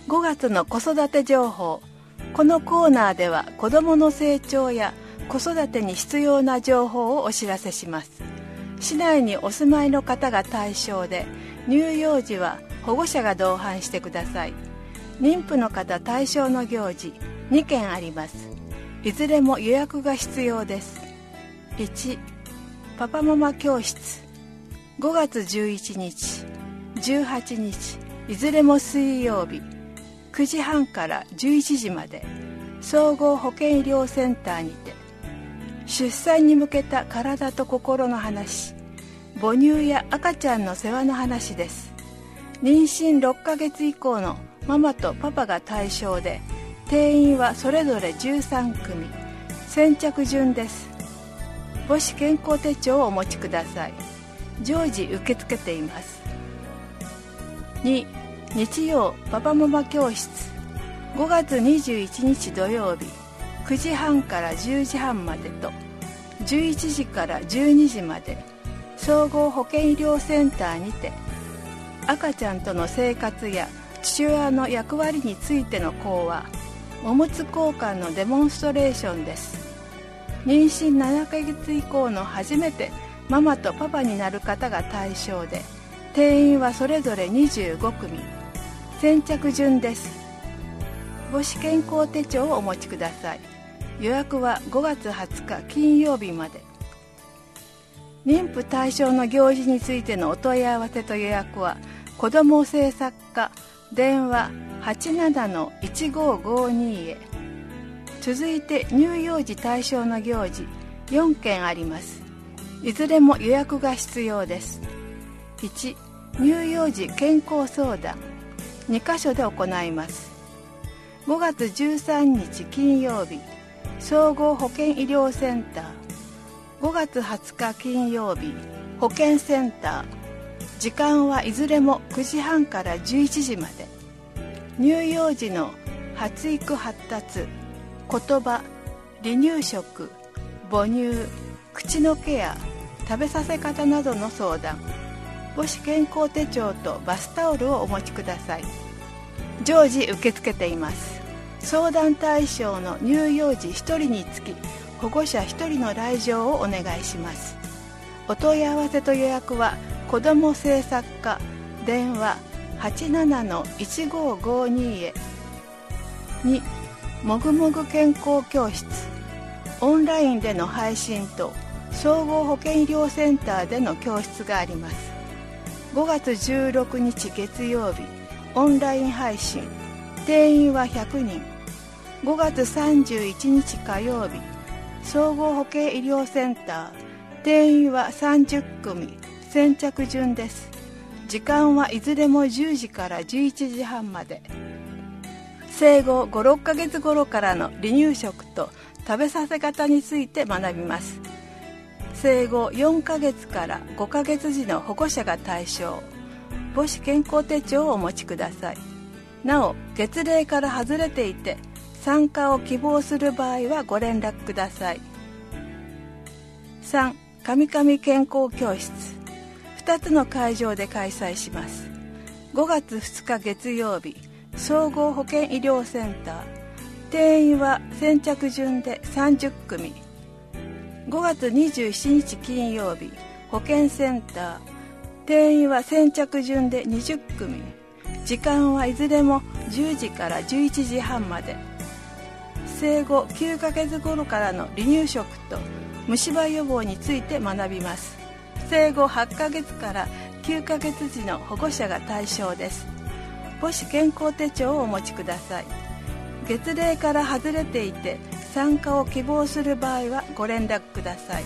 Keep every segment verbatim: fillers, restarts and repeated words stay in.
ごがつの子育て情報。このコーナーでは子どもの成長や子育てに必要な情報をお知らせします。市内にお住まいの方が対象で、乳幼児は保護者が同伴してください。妊婦の方対象の行事にけんあります。いずれも予約が必要です。いち、パパママ教室。ごがつじゅういちにち、じゅうはちにち、いずれも水曜日、くじはんからじゅういちじまで、総合保健医療センターにて、出産に向けた体と心の話、母乳や赤ちゃんの世話の話です。妊娠ろっかげつ以降のママとパパが対象で、定員はそれぞれじゅうさんくみ、先着順です。母子健康手帳をお持ちください。常時受け付けています。に、日曜パパママ教室。ごがつにじゅういちにち土曜日、くじはんからじゅうじはんまでと、じゅういちじからじゅうにじまで、総合保健医療センターにて、赤ちゃんとの生活や父親の役割についての講話、おむつ交換のデモンストレーションです。妊娠ななかげつ以降の初めてママとパパになる方が対象で、定員はそれぞれにじゅうごくみ、先着順です。母子健康手帳をお持ちください。予約はごがつはつか金曜日まで。妊婦対象の行事についてのお問い合わせと予約は、子ども政策課電話 はちななのいちごーごーにー へ。続いて乳幼児対象の行事よんけんあります。いずれも予約が必要です。いち、乳幼児健康相談、にかしょで行います。ごがつじゅうさんにち金曜日、総合保健医療センター。ごがつはつか金曜日、保健センター。時間はいずれもくじはんからじゅういちじまで。乳幼児の発育発達、言葉、離乳食、母乳、口のケア、食べさせ方などの相談。母子健康手帳とバスタオルをお持ちください。常時受け付けています。相談対象の乳幼児ひとりにつき保護者ひとりの来場をお願いします。お問い合わせと予約は子ども政策課電話 はちななのいちごーごーにー へ。に、もぐもぐ健康教室。オンラインでの配信と総合保健医療センターでの教室があります。ごがつじゅうろくにち月曜日、オンライン配信。定員はひゃくにん。ごがつさんじゅういちにち火曜日、総合保健医療センター。定員はさんじゅっくみ、先着順です。時間はいずれもじゅうじからじゅういちじはんまで。生後ご、ろっかげつ頃からの離乳食と食べさせ方について学びます。生後よんかげつからごかげつじの保護者が対象。母子健康手帳をお持ちください。なお、月齢から外れていて参加を希望する場合はご連絡ください。さん、かみかみ健康教室。ふたつの会場で開催します。ごがつふつか月曜日、総合保健医療センター。定員は先着順でさんじゅっくみ。ごがつにじゅうしちにち金曜日、保健センター。定員は先着順でにじゅっくみ。時間はいずれもじゅうじからじゅういちじはんまで。生後きゅうかげつ頃からの離乳食と虫歯予防について学びます。生後はちかげつからきゅうかげつじの保護者が対象です。母子健康手帳をお持ちください。月齢から外れていて参加を希望する場合はご連絡ください。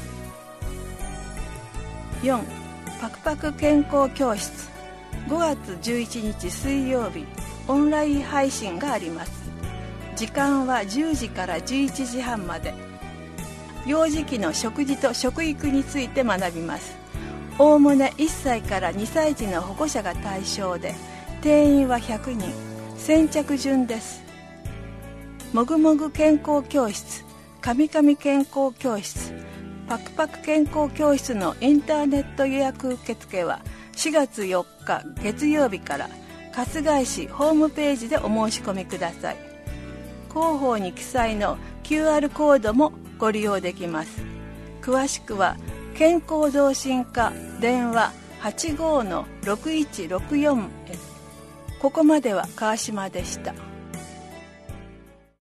よん、パクパク健康教室。ごがつじゅういちにち水曜日、オンライン配信があります。時間はじゅうじからじゅういちじはんまで。幼児期の食事と食育について学びます。おおむねいっさいからにさい児の保護者が対象で、定員はひゃくにん、先着順です。もぐもぐ健康教室、かみかみ健康教室、パクパク健康教室のインターネット予約受付はしがつよっか月曜日から春日井市ホームページでお申し込みください。広報に記載の キューアール コードもご利用できます。詳しくは健康増進課電話 はちごーのろくいちろくよん へ。ここまでは川島でした。